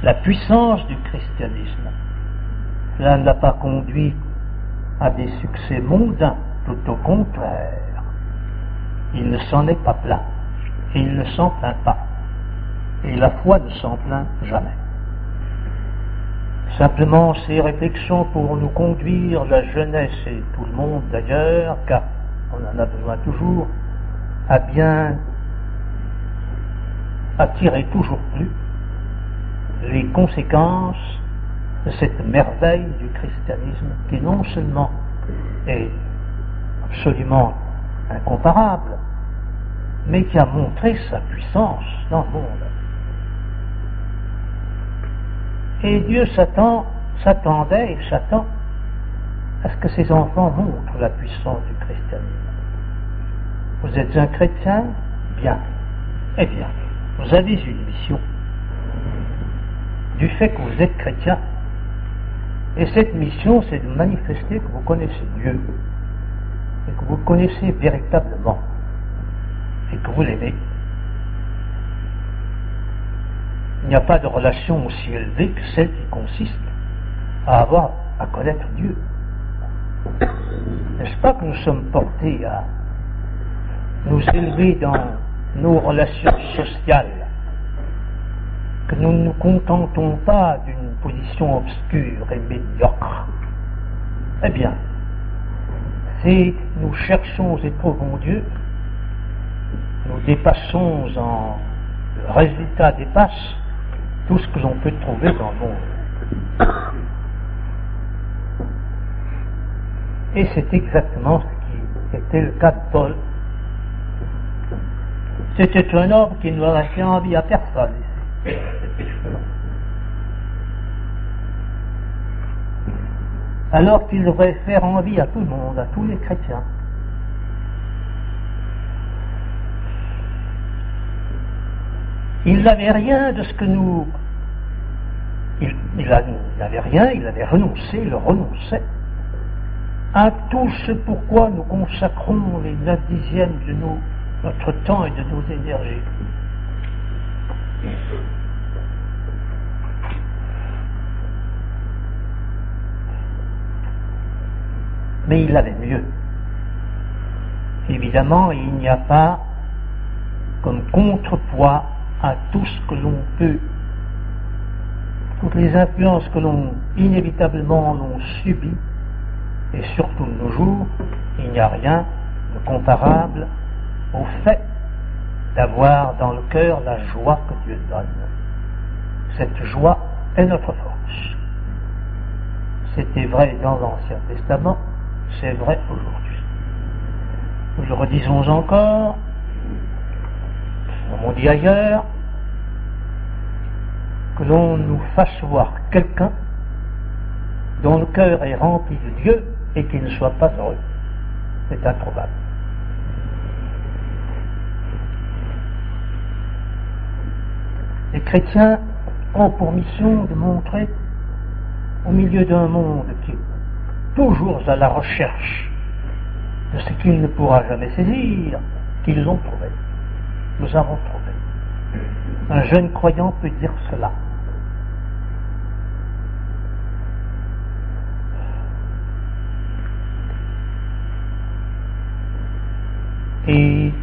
la puissance du christianisme. Cela ne l'a pas conduit à des succès mondains, tout au contraire. Il ne s'en est pas plaint, et il ne s'en plaint pas. Et la foi ne s'en plaint jamais. Simplement, ces réflexions pour nous conduire, la jeunesse et tout le monde d'ailleurs, car on en a besoin toujours, à bien attirer toujours plus les conséquences de cette merveille du christianisme qui non seulement est absolument incomparable, mais qui a montré sa puissance dans le monde. Et Dieu s'attendait et s'attend à ce que ses enfants montrent la puissance du christianisme. Vous êtes un chrétien? Bien. Eh bien, vous avez une mission. Du fait que vous êtes chrétien. Et cette mission, c'est de manifester que vous connaissez Dieu. Et que vous le connaissez véritablement. Et que vous l'aimez. Il n'y a pas de relation aussi élevée que celle qui consiste à connaître Dieu. N'est-ce pas que nous sommes portés à nous élever dans nos relations sociales, que nous ne nous contentons pas d'une position obscure et médiocre? Eh bien, si nous cherchons et trouvons Dieu, nous dépassons le résultat dépasse tout ce que l'on peut trouver dans le monde. Et c'est exactement ce qui était le cas de Paul. C'était un homme qui n'aurait fait envie à personne ici. Alors qu'il devrait faire envie à tout le monde, à tous les chrétiens. Il n'avait rien de ce que nous... Il n'avait rien, il avait renoncé, il renonçait à tout ce pourquoi nous consacrons les 9/10 de notre temps et de nos énergies. Mais il avait mieux. Évidemment, il n'y a pas comme contrepoids à tout ce que l'on peut, toutes les influences que l'on inévitablement l'on subit, et surtout de nos jours, il n'y a rien de comparable au fait d'avoir dans le cœur la joie que Dieu donne. Cette joie est notre force. C'était vrai dans l'Ancien Testament, c'est vrai aujourd'hui. Nous le redisons encore, comme on dit ailleurs, que l'on nous fasse voir quelqu'un dont le cœur est rempli de Dieu et qui ne soit pas heureux. C'est introuvable. Les chrétiens ont pour mission de montrer, au milieu d'un monde qui est toujours à la recherche de ce qu'il ne pourra jamais saisir, qu'ils ont trouvé. Nous avons trouvé. Un jeune croyant peut dire cela. Et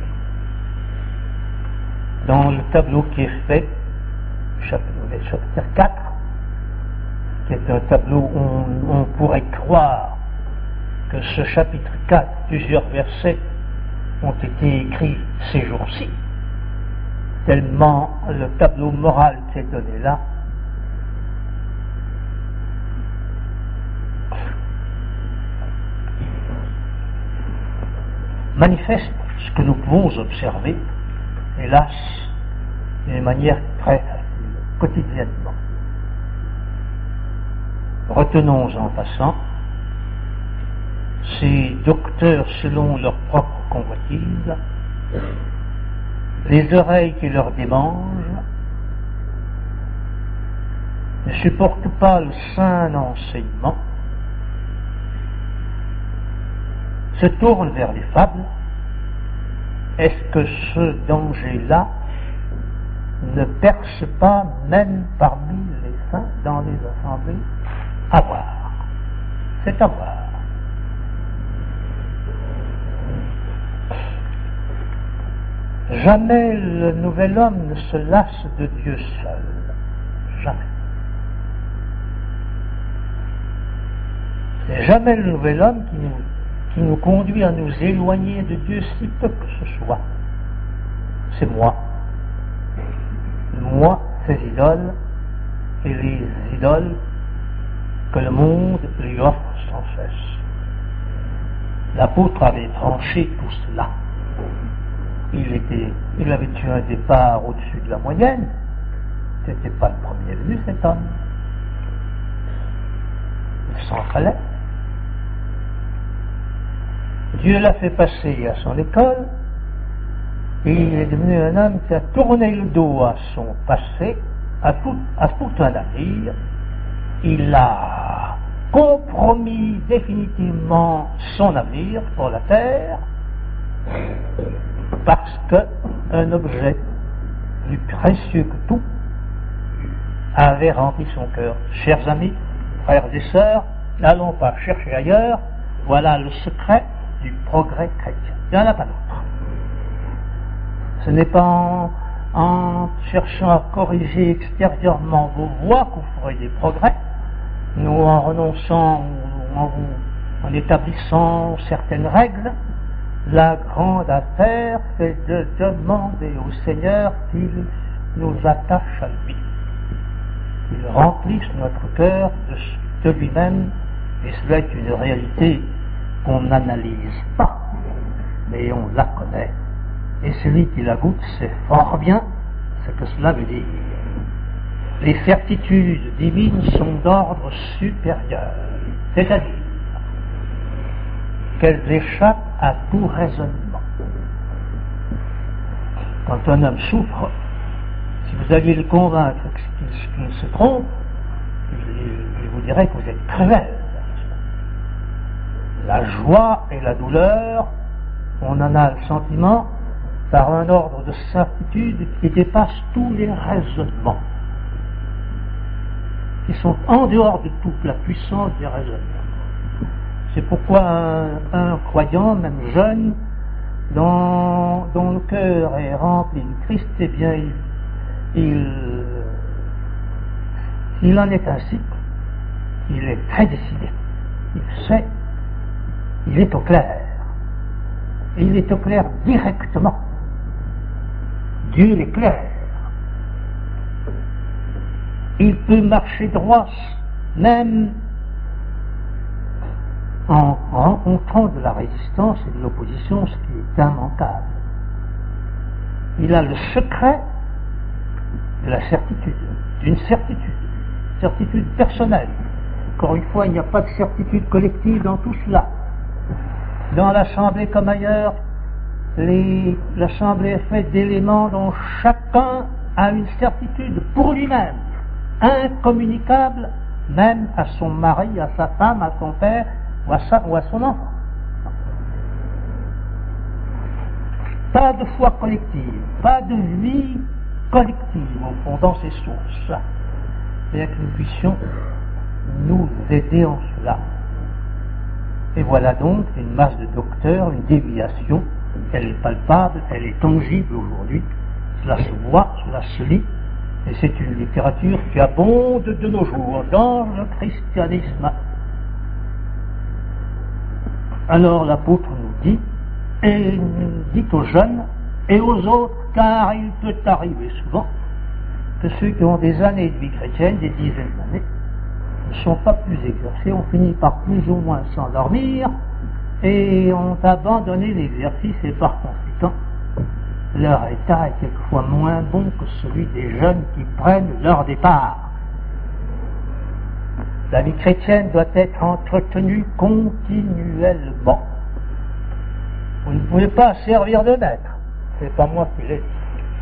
dans le tableau qui est fait, chapitre 4, qui est un tableau où on pourrait croire que ce chapitre 4, plusieurs versets ont été écrits ces jours-ci, tellement le tableau moral qui est donné là manifeste ce que nous pouvons observer, hélas, d'une manière très facile, quotidiennement. Retenons en passant ces docteurs selon leur propre convoitise, les oreilles qui leur démangent, ne supportent pas le saint enseignement, se tournent vers les fables. Est-ce que ce danger-là ne perce pas même parmi les enfin, dans les assemblées, à voir. C'est à voir. Jamais le nouvel homme ne se lasse de Dieu seul. Jamais. C'est jamais le nouvel homme qui nous conduit à nous éloigner de Dieu si peu que ce soit. C'est moi. Moi, ces idoles et les idoles que le monde lui offre sans cesse. L'apôtre avait tranché tout cela. Il avait eu un départ au-dessus de la moyenne. Ce n'était pas le premier venu, cet homme. Il s'en fallait. Dieu l'a fait passer à son école, et il est devenu un homme qui a tourné le dos à son passé, à tout un avenir. Il a compromis définitivement son avenir pour la terre, parce qu'un objet plus précieux que tout avait rempli son cœur. Chers amis, frères et sœurs, n'allons pas chercher ailleurs, voilà le secret du progrès chrétien. Il n'y en a pas d'autre. Ce n'est pas en cherchant à corriger extérieurement vos voies que vous ferez des progrès, ou en renonçant, ou en établissant certaines règles. La grande affaire, c'est de demander au Seigneur qu'il nous attache à lui, qu'il remplisse notre cœur de lui-même, et cela est une réalité qu'on n'analyse pas, mais on la connaît. Et celui qui la goûte sait fort bien ce que cela veut dire. Les certitudes divines sont d'ordre supérieur, c'est-à-dire qu'elles échappent à tout raisonnement. Quand un homme souffre, si vous alliez le convaincre qu'il se trompe, il vous dirait que vous êtes cruel. La joie et la douleur, on en a le sentiment par un ordre de certitude qui dépasse tous les raisonnements, qui sont en dehors de toute la puissance des raisonnements. C'est pourquoi un croyant, même jeune, dont le cœur est rempli de Christ, eh bien, il en est ainsi. Il est très décidé. Il sait, il est au clair. Et il est au clair directement. Dieu l'éclaire. Il peut marcher droit, même en rencontrant de la résistance et de l'opposition, ce qui est immanquable. Il a le secret de la certitude, d'une certitude personnelle. Encore une fois, il n'y a pas de certitude collective dans tout cela. Dans l'Assemblée comme ailleurs, l'Assemblée est faite d'éléments dont chacun a une certitude pour lui-même, incommunicable même à son mari, à sa femme, à son père ou à son enfant. Pas de foi collective, pas de vie collective au fond dans ces sources-là, bien que nous puissions nous aider en cela. Et voilà donc une masse de docteurs, une déviation. Elle est palpable, elle est tangible aujourd'hui, cela se voit, cela se lit, et c'est une littérature qui abonde de nos jours dans le christianisme. Alors l'apôtre nous dit, et dit aux jeunes et aux autres, car il peut arriver souvent que ceux qui ont des années de vie chrétienne, des dizaines d'années, ne sont pas plus exercés, ont fini par plus ou moins s'endormir, et ont abandonné l'exercice, et par conséquent, leur état est quelquefois moins bon que celui des jeunes qui prennent leur départ. La vie chrétienne doit être entretenue continuellement. Vous ne pouvez pas servir de maître, c'est pas moi qui l'ai dit.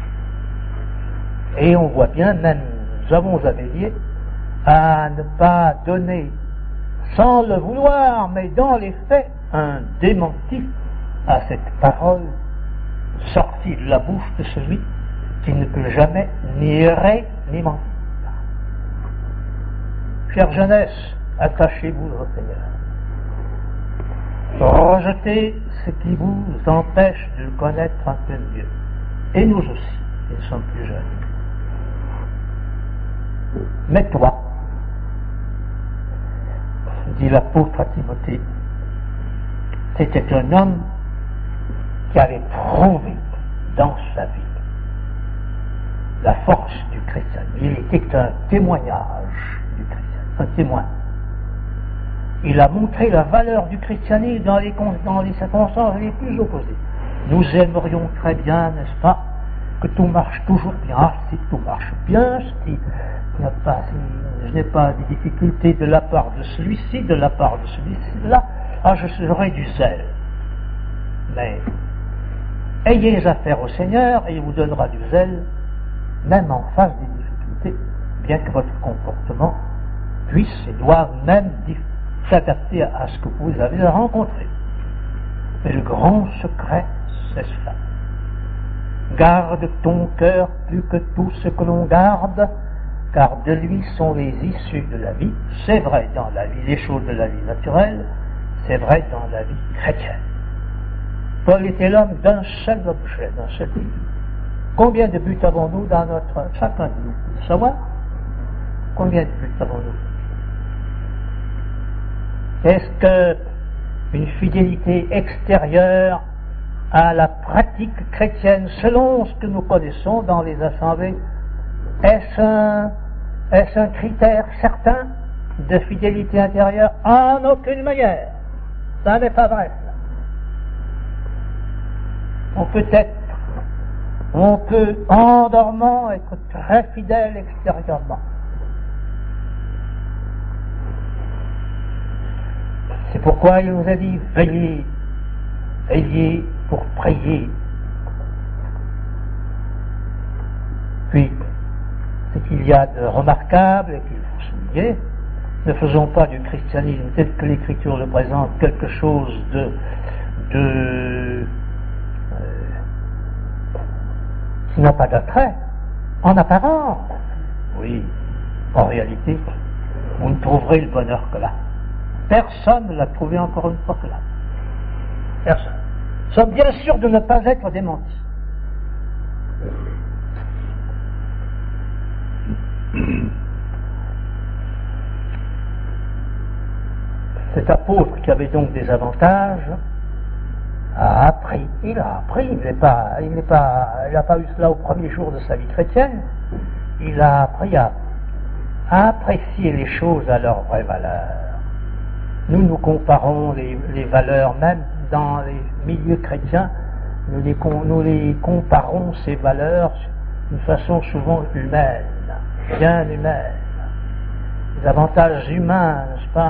Et on voit bien, même nous avons à veiller à ne pas donner, sans le vouloir, mais dans les faits, un démenti à cette parole sortie de la bouche de celui qui ne peut jamais ni errer ni mentir. chère jeunesse, attachez-vous au Seigneur. Rejetez ce qui vous empêche de le connaître un peu mieux. Et nous aussi, nous sommes plus jeunes. Mais toi, dit l'apôtre à Timothée, c'était un homme qui avait prouvé dans sa vie la force du christianisme. Il était un témoignage du christianisme, un témoin. Il a montré la valeur du christianisme dans les circonstances les plus opposées. Nous aimerions très bien, n'est-ce pas, que tout marche toujours bien. Ah, si tout marche bien, si je n'ai pas de difficultés de la part de celui-ci, de la part de celui-ci, là, j'aurai du zèle. Mais ayez affaire au Seigneur et il vous donnera du zèle, même en face des difficultés, bien que votre comportement puisse et doive même s'adapter à ce que vous avez à rencontrer. Mais le grand secret, c'est cela. Garde ton cœur plus que tout ce que l'on garde, car de lui sont les issues de la vie. C'est vrai dans la vie, les choses de la vie naturelle, c'est vrai dans la vie chrétienne. Paul était l'homme d'un seul objet, d'un seul but. Combien de buts avons-nous dans chacun de nous? Vous savoir? Combien de buts avons-nous? Est-ce que une fidélité extérieure à la pratique chrétienne, selon ce que nous connaissons dans les assemblées, est-ce un critère certain de fidélité intérieure? En aucune manière. Ça n'est pas vrai. On peut, en dormant, être très fidèle extérieurement. C'est pourquoi il nous a dit, veillez pour prier. Puis, ce qu'il y a de remarquable et qu'il faut souligner, ne faisons pas du christianisme tel que l'Écriture le présente quelque chose qui n'a pas d'attrait, en apparence. Oui, en réalité, vous ne trouverez le bonheur que là. Personne ne l'a trouvé encore une fois que là. Personne. Nous sommes bien sûrs de ne pas être démentis. Cet apôtre qui avait donc des avantages a appris. Il a appris. Il n'a pas eu cela au premier jour de sa vie chrétienne. Il a appris à apprécier les choses à leur vraie valeur. Nous comparons les valeurs, même dans les milieux chrétiens, nous les comparons, ces valeurs, d'une façon souvent humaine, bien humaine. Les avantages humains, n'est-ce pas?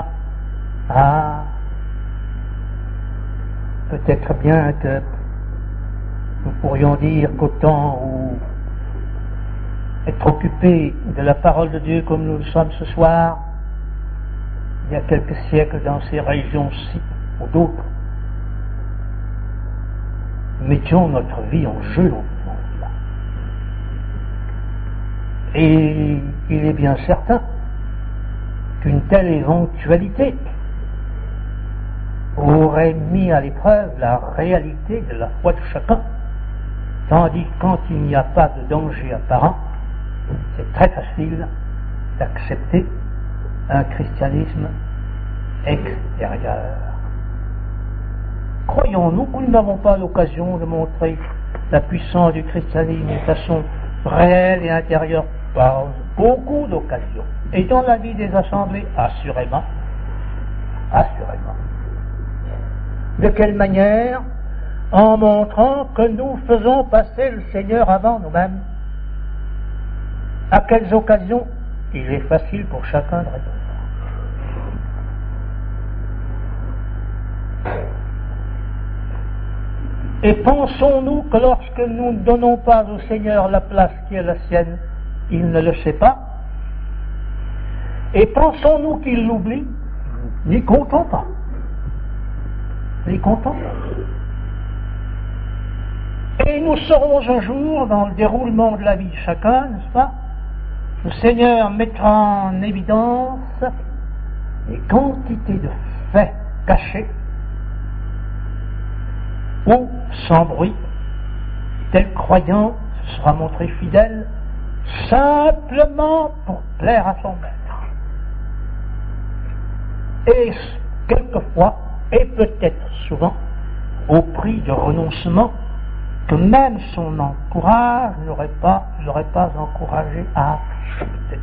Peut-être bien que nous pourrions dire qu'au temps où être occupé de la parole de Dieu comme nous le sommes ce soir, il y a quelques siècles dans ces régions-ci ou d'autres, mettions notre vie en jeu au monde-là. Et il est bien certain qu'une telle éventualité aurait mis à l'épreuve la réalité de la foi de chacun, tandis que quand il n'y a pas de danger apparent, c'est très facile d'accepter un christianisme extérieur. Croyons-nous que nous n'avons pas l'occasion de montrer la puissance du christianisme de façon réelle et intérieure par beaucoup d'occasions. Et dans la vie des assemblées, assurément. De quelle manière? En montrant que nous faisons passer le Seigneur avant nous-mêmes. À quelles occasions? Il est facile pour chacun de répondre. Et pensons-nous que lorsque nous ne donnons pas au Seigneur la place qui est la sienne, il ne le sait pas? Et pensons-nous qu'il l'oublie? N'y comptons pas. Et nous serons un jour, dans le déroulement de la vie de chacun, n'est-ce pas, le Seigneur mettra en évidence les quantités de faits cachés où, sans bruit, tel croyant se sera montré fidèle simplement pour plaire à son maître. Et quelquefois, et peut-être souvent, au prix de renoncement que même son entourage n'aurait pas encouragé à accepter.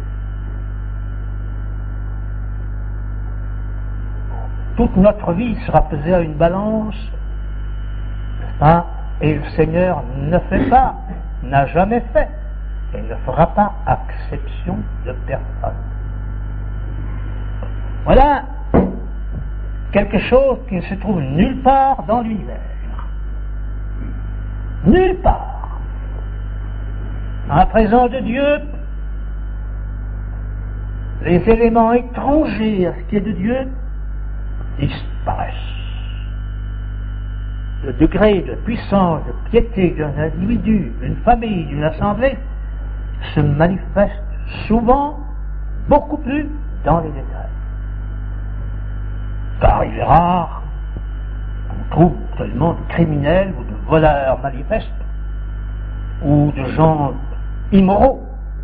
Toute notre vie sera pesée à une balance, n'est-ce pas? Et le Seigneur ne fait pas, n'a jamais fait, et ne fera pas exception de personne. Voilà quelque chose qui ne se trouve nulle part dans l'univers. Nulle part. En la présence de Dieu, les éléments étrangers à ce qui est de Dieu disparaissent. Le degré de puissance, de piété d'un individu, d'une famille, d'une assemblée se manifeste souvent beaucoup plus dans les détails. Car il est rare qu'on trouve tellement de criminels ou de voleurs manifestes ou de gens immoraux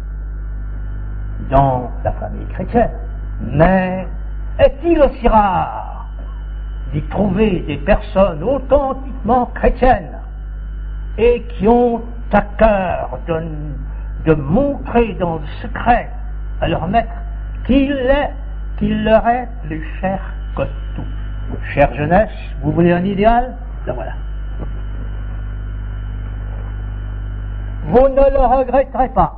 dans la famille chrétienne. Mais est-il aussi rare d'y trouver des personnes authentiquement chrétiennes et qui ont à cœur de montrer dans le secret à leur maître qu'il leur est plus cher que tout. Chère jeunesse, vous voulez un idéal? Ben voilà. Vous ne le regretterez pas.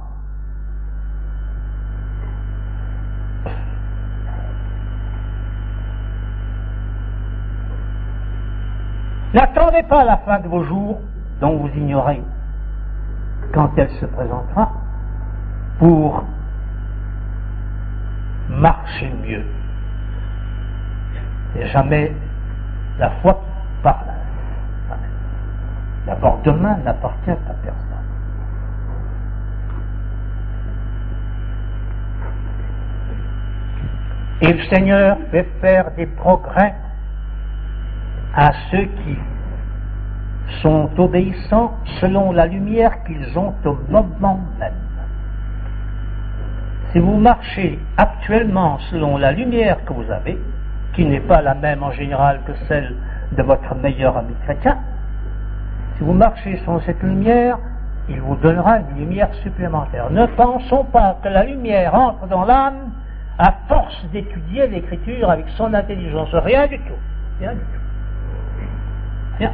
N'attendez pas la fin de vos jours, dont vous ignorez quand elle se présentera, pour marcher mieux. C'est jamais la foi qui parle. D'abord, demain n'appartient à personne. Et le Seigneur fait faire des progrès à ceux qui sont obéissants selon la lumière qu'ils ont au moment même. Si vous marchez actuellement selon la lumière que vous avez, qui n'est pas la même en général que celle de votre meilleur ami chrétien, si vous marchez selon cette lumière, il vous donnera une lumière supplémentaire. Ne pensons pas que la lumière entre dans l'âme à force d'étudier l'écriture avec son intelligence. Rien du tout. Rien du tout. Rien.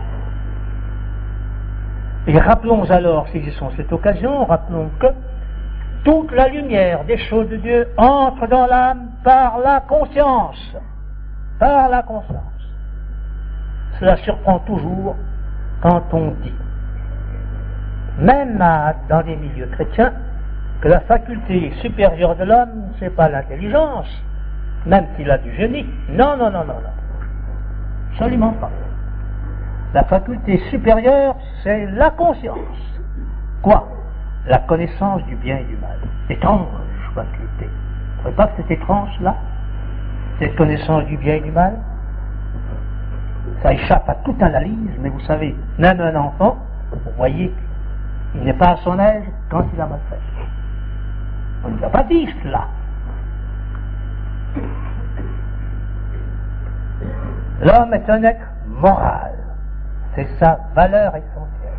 Et rappelons alors, saisissons cette occasion, rappelons que toute la lumière des choses de Dieu entre dans l'âme par la conscience. Par la conscience. Cela surprend toujours quand on dit, même dans les milieux chrétiens, que la faculté supérieure de l'homme, c'est pas l'intelligence, même s'il a du génie. Non. Absolument pas. La faculté supérieure, c'est la conscience. Quoi? La connaissance du bien et du mal. Étrange faculté. Vous ne trouvez pas que c'est étrange, là? Cette connaissance du bien et du mal? Ça échappe à toute analyse, mais vous savez, même un enfant, vous voyez, il n'est pas à son aise quand il a mal fait. On ne nous a pas dit cela. L'homme est un être moral. C'est sa valeur essentielle.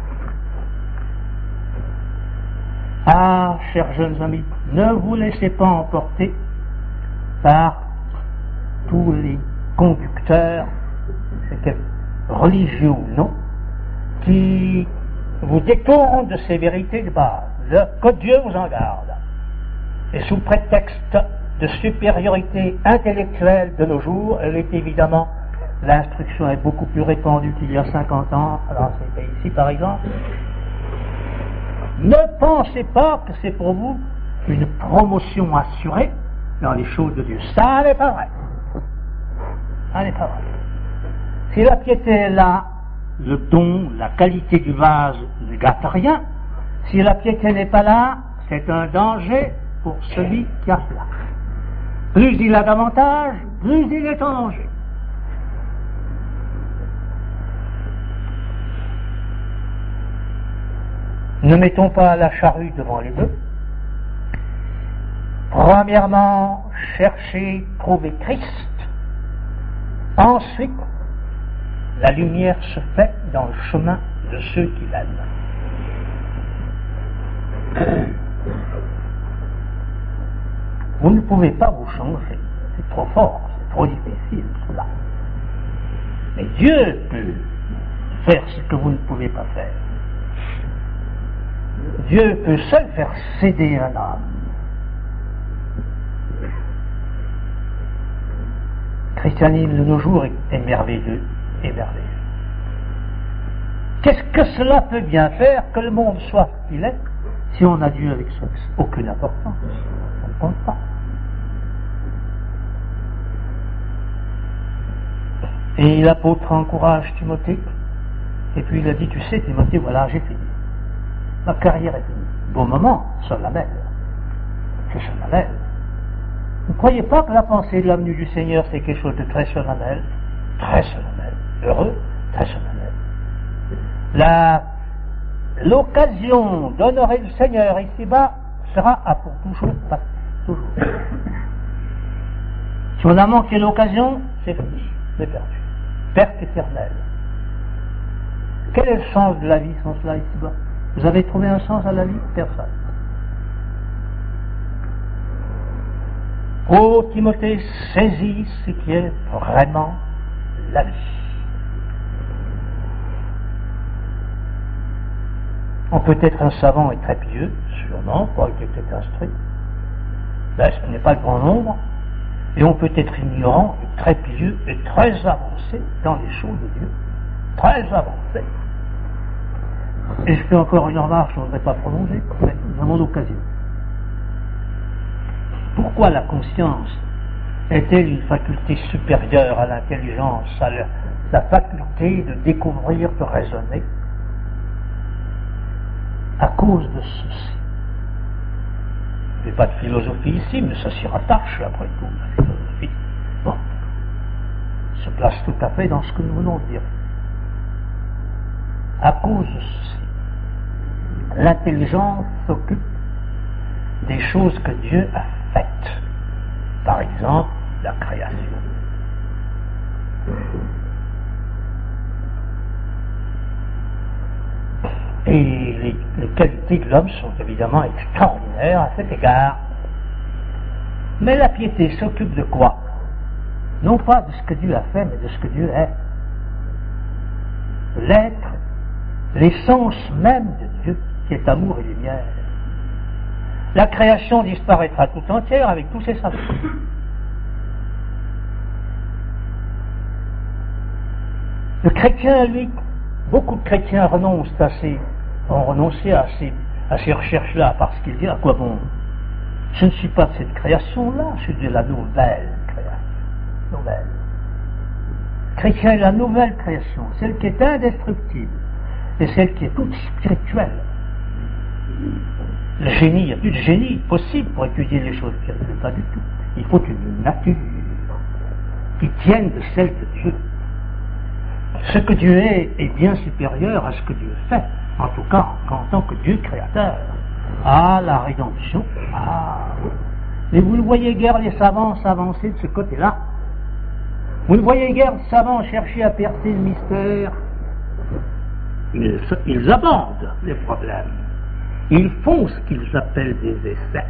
Ah, chers jeunes amis, ne vous laissez pas emporter par tous les conducteurs, religieux ou non, qui vous détournent de ces vérités de base. Que Dieu vous en garde. Et sous prétexte de supériorité intellectuelle de nos jours, elle est évidemment, l'instruction est beaucoup plus répandue qu'il y a 50 ans dans ces pays-ci par exemple. Ne pensez pas que c'est pour vous une promotion assurée dans les choses de Dieu. Ça n'est pas vrai. Ça n'est pas vrai. Si la piété est là, le don, la qualité du vase ne gâte rien. Si la piété n'est pas là, c'est un danger pour celui qui a cela. Plus il a d'avantages, plus il est en danger. Ne mettons pas la charrue devant les bœufs. Premièrement, cherchez, trouvez Christ. Ensuite, la lumière se fait dans le chemin de ceux qui l'aiment. Vous ne pouvez pas vous changer. C'est trop fort, c'est trop difficile, cela. Mais Dieu peut faire ce que vous ne pouvez pas faire. Dieu peut seul faire céder un âme. Le christianisme de nos jours est merveilleux, merveilleux. Qu'est-ce que cela peut bien faire que le monde soit ce qu'il est si on a Dieu avec soi? Aucune importance. On ne compte pas. Et l'apôtre encourage Timothée, et puis il a dit, tu sais Timothée, voilà, j'ai fini. Ma carrière est finie. Bon moment, solennel. C'est solennel. Vous ne croyez pas que la pensée de la venue du Seigneur, c'est quelque chose de très solennel? Très solennel. Heureux, très solennel. L'occasion d'honorer le Seigneur ici-bas sera à pour toujours passé. Toujours. Si on a manqué l'occasion, c'est fini. C'est perdu. Perte éternelle. Quel est le sens de la vie sans cela ici-bas? Vous avez trouvé un sens à la vie? Personne. Ô Timothée, saisis ce qui est vraiment la vie. On peut être un savant et très pieux, sûrement, pour qu'il était instruit. Là, ce n'est pas le grand nombre. Et on peut être ignorant et très pieux et très avancé dans les choses de Dieu. Très avancé. Et je fais encore une remarque, je ne voudrais pas prolonger, mais nous avons l'occasion. Pourquoi la conscience est-elle une faculté supérieure à l'intelligence, à la faculté de découvrir, de raisonner? À cause de ceci. Il n'y a pas de philosophie ici, mais ça s'y rattache, après tout, la philosophie. Bon. Se place tout à fait dans ce que nous venons de dire. À cause de ceci, l'intelligence s'occupe des choses que Dieu a faites. Par exemple, la création. Et les qualités de l'homme sont évidemment extraordinaires à cet égard. Mais la piété s'occupe de quoi? Non pas de ce que Dieu a fait, mais de ce que Dieu est. L'être, l'essence même de Dieu, qui est amour et lumière. La création disparaîtra tout entière avec tous ses savants. Le chrétien, lui, beaucoup de chrétiens ont renoncé à ces recherches-là parce qu'ils disent, à quoi bon? Je ne suis pas de cette création-là, je suis de la nouvelle création. Nouvelle. Le chrétien est la nouvelle création, celle qui est indestructible, et celle qui est toute spirituelle. Le génie, il n'y a plus de génie possible pour étudier les choses spirituelles, pas du tout. Il faut une nature qui tienne de celle de Dieu. Ce que Dieu est bien supérieur à ce que Dieu fait, en tout cas en tant que Dieu créateur. Ah, la rédemption, ah. Mais vous ne voyez guère les savants s'avancer de ce côté-là. Vous ne voyez guère les savants chercher à percer le mystère. Ils abordent les problèmes. Ils font ce qu'ils appellent des essais.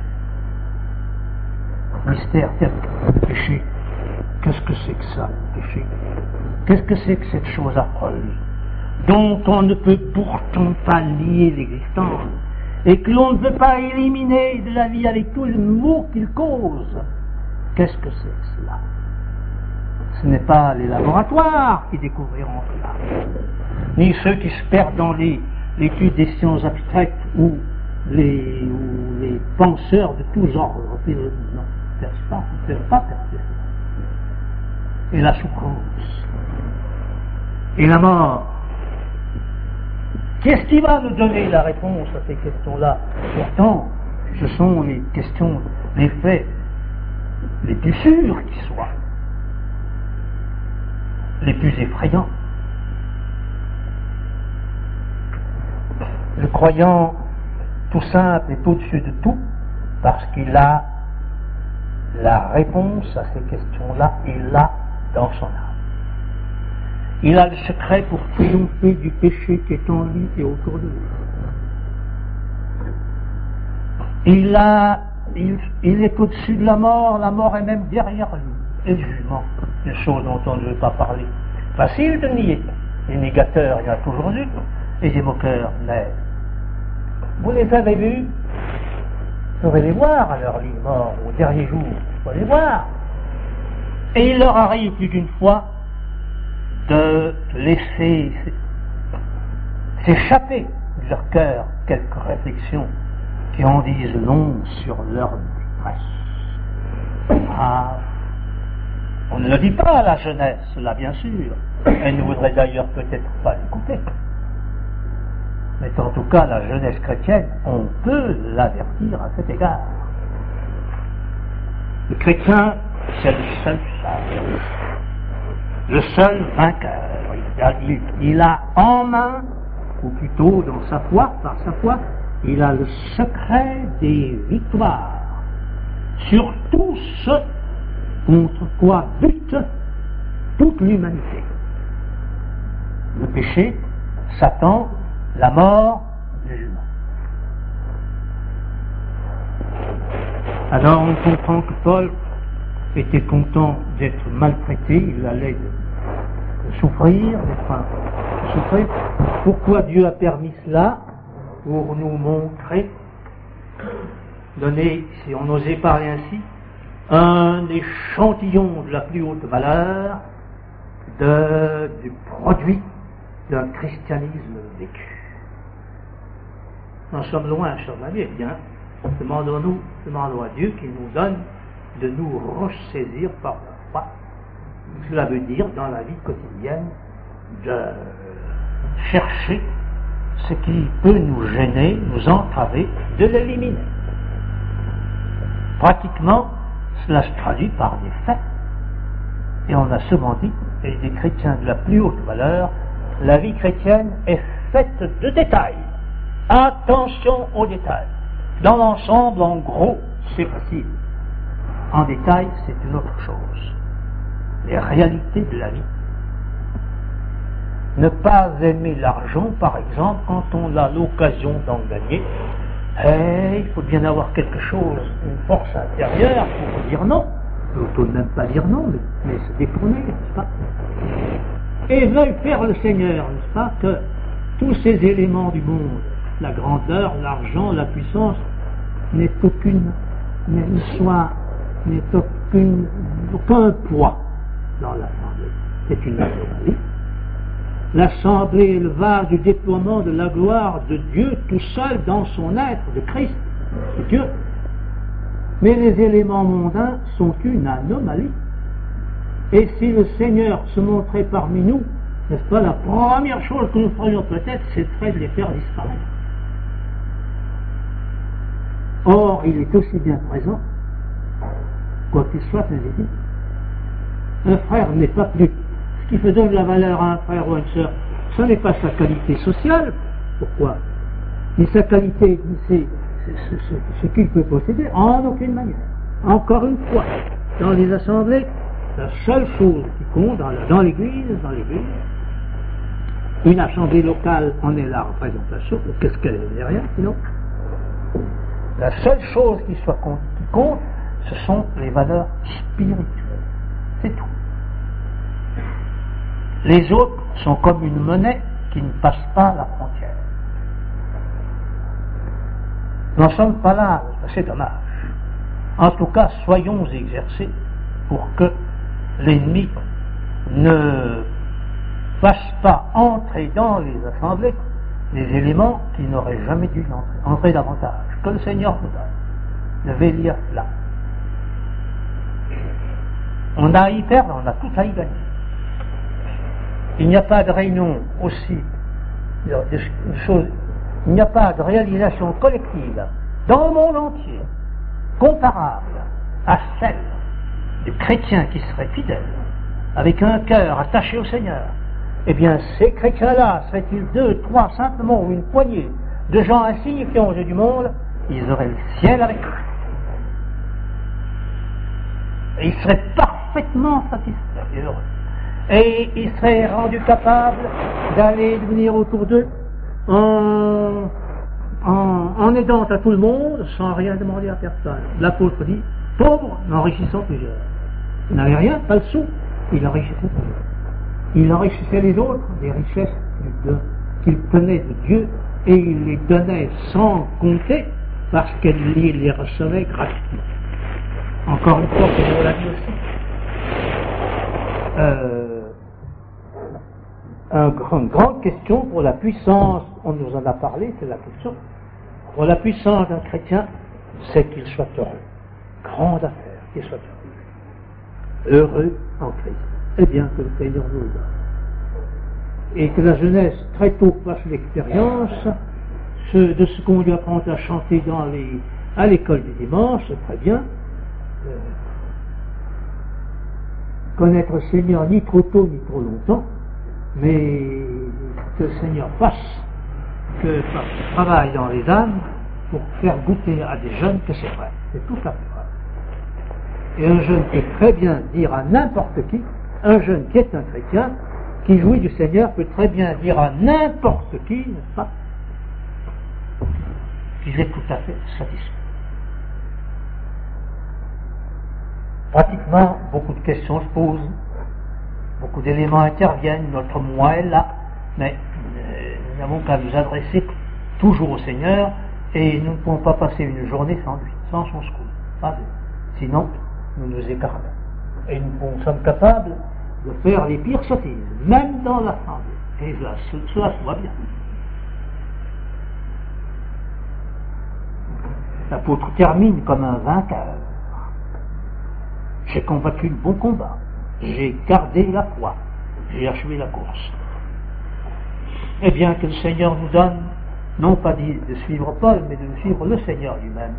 Mystère, péché. Qu'est-ce que c'est que ça, péché? Qu'est-ce que c'est que cette chose affreuse dont on ne peut pourtant pas lier l'existence et que l'on ne veut pas éliminer de la vie avec tout le maux qu'il cause? Qu'est-ce que c'est que cela? Ce n'est pas les laboratoires qui découvriront cela, ni ceux qui se perdent dans l'étude des sciences abstraites ou les penseurs de tous ordres. Non, ils ne peuvent pas percer. Et la souffrance, et la mort. Qu'est-ce qui va nous donner la réponse à ces questions-là? Pourtant, ce sont les questions, les faits les plus sûrs qui soient, les plus effrayants. Le croyant tout simple est au-dessus de tout parce qu'il a la réponse à ces questions-là, il l'a dans son âme. Il a le secret pour triompher du péché qui est en lui et autour de lui. Il est au-dessus de la mort est même derrière lui. Et le jugement, une chose dont on ne veut pas parler. Facile de nier. Les négateurs, il y en a toujours eu, et les moqueurs, mais vous les avez vus, vous pourrez les voir à leur lit mort, au dernier jour, vous pourrez les voir. Et il leur arrive plus d'une fois de laisser s'échapper de leur cœur quelques réflexions qui en disent long sur leur détresse. Ah, on ne le dit pas à la jeunesse, là bien sûr, elle ne voudrait d'ailleurs peut-être pas l'écouter. Mais en tout cas, la jeunesse chrétienne, on peut l'avertir à cet égard. Le chrétien, c'est le seul sage, le seul vainqueur. Il a en main, ou plutôt dans sa foi, par sa foi, il a le secret des victoires sur tout ce contre quoi bute toute l'humanité. Le péché, Satan, la mort, le jugement. Alors on comprend que Paul était content d'être maltraité, il allait de souffrir, de souffrir. Pourquoi Dieu a permis cela? Pour nous montrer, donner, si on osait parler ainsi, un échantillon de la plus haute valeur du produit d'un christianisme vécu. Nous sommes loin, chers amis, eh bien, demandons à Dieu qu'il nous donne de nous ressaisir par la foi. Cela veut dire, dans la vie quotidienne, de chercher ce qui peut nous gêner, nous entraver, de l'éliminer. Pratiquement, cela se traduit par des faits. Et on a souvent dit, et des chrétiens de la plus haute valeur, la vie chrétienne est faite de détails. Attention aux détails. Dans l'ensemble, en gros, c'est facile. En détail, c'est une autre chose. Les réalités de la vie. Ne pas aimer l'argent, par exemple, quand on a l'occasion d'en gagner, il faut bien avoir quelque chose, une force intérieure pour dire non. On ne peut même pas dire non, mais se détourner, n'est-ce pas? Et veuille faire le Seigneur, n'est-ce pas, que tous ces éléments du monde, la grandeur, l'argent, la puissance, n'aient aucun poids dans l'Assemblée. C'est une anomalie. L'Assemblée est le vase du déploiement de la gloire de Dieu tout seul dans son être, de Christ, c'est Dieu. Mais les éléments mondains sont une anomalie. Et si le Seigneur se montrait parmi nous, n'est-ce pas, la première chose que nous ferions peut-être, ce serait de les faire disparaître. Or, il est aussi bien présent, quoi qu'il soit invisible. Un frère n'est pas plus. Ce qui fait donner la valeur à un frère ou à une sœur, ce n'est pas sa qualité sociale. Pourquoi? Ni sa qualité, ni ce qu'il peut posséder, en aucune manière. Encore une fois, dans les assemblées, la seule chose qui compte dans l'église, une assemblée locale en est la représentation. Qu'est-ce qu'elle est derrière, sinon? La seule chose qui compte, ce sont les valeurs spirituelles. C'est tout. Les autres sont comme une monnaie qui ne passe pas la frontière. Nous n'en sommes pas là, c'est dommage. En tout cas, soyons exercés pour que l'ennemi ne fasse pas entrer dans les assemblées des éléments qui n'auraient jamais dû entrer davantage. Que le Seigneur nous donne. Devez lire cela. On a à y perdre, on a tout à y gagner. Il n'y a pas de réunion aussi, il n'y a pas de réalisation collective dans le monde entier, comparable à celle des chrétiens qui seraient fidèles, avec un cœur attaché au Seigneur, eh bien, ces chrétiens-là, seraient-ils 2, 3, simplement, ou une poignée de gens insignifiants aux yeux du monde, ils auraient le ciel avec eux. Et ils seraient parfaitement satisfaits et heureux. Et ils seraient rendus capables d'aller de venir autour d'eux en aidant à tout le monde sans rien demander à personne. L'apôtre dit, pauvre, n'enrichissant plusieurs. Il n'avait rien, pas le sou, il enrichissait plusieurs. Il enrichissait les autres des richesses qu'il tenait de Dieu et il les donnait sans compter parce qu'il les recevait gratuitement. Encore une fois, comme on l'a dit aussi, une grande question pour la puissance, on nous en a parlé, c'est la question, pour la puissance d'un chrétien, c'est qu'il soit heureux. Grande affaire, qu'il soit heureux. Heureux en Christ. Eh bien, que le Seigneur nous le donne. Et que la jeunesse, très tôt, fasse l'expérience de ce qu'on lui apprend à chanter à l'école du dimanche, c'est très bien. Connaître le Seigneur ni trop tôt ni trop longtemps, mais que le Seigneur fasse par ce travail dans les âmes pour faire goûter à des jeunes que c'est vrai, c'est tout à fait vrai. Et un jeune peut très bien dire à n'importe qui, un jeune qui est un chrétien, qui jouit du Seigneur, peut très bien dire à n'importe qui, n'est-ce pas, qu'il est tout à fait satisfait. Pratiquement, beaucoup de questions se posent, beaucoup d'éléments interviennent, notre moi est là, mais nous n'avons qu'à nous adresser toujours au Seigneur et nous ne pouvons pas passer une journée sans lui, sans son secours. Pas de. Sinon, nous nous écartons. Et nous sommes capables de faire les pires sottises, même dans l'assemblée. Et cela se voit bien. L'apôtre termine comme un vainqueur. J'ai combattu le bon combat, j'ai gardé la foi, j'ai achevé la course. Eh bien, que le Seigneur nous donne, non pas de suivre Paul, mais de suivre le Seigneur lui-même,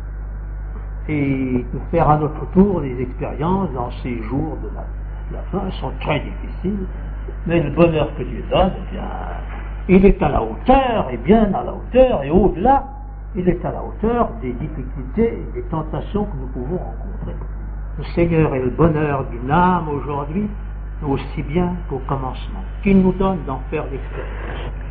et de faire à notre tour les expériences dans ces jours de la fin. Elles sont très difficiles, mais le bonheur que Dieu donne, eh bien, il est à la hauteur, et bien à la hauteur, et au-delà, il est à la hauteur des difficultés et des tentations que nous pouvons rencontrer. Le Seigneur est le bonheur d'une âme aujourd'hui, aussi bien qu'au commencement. Qu'il nous donne d'en faire l'expérience.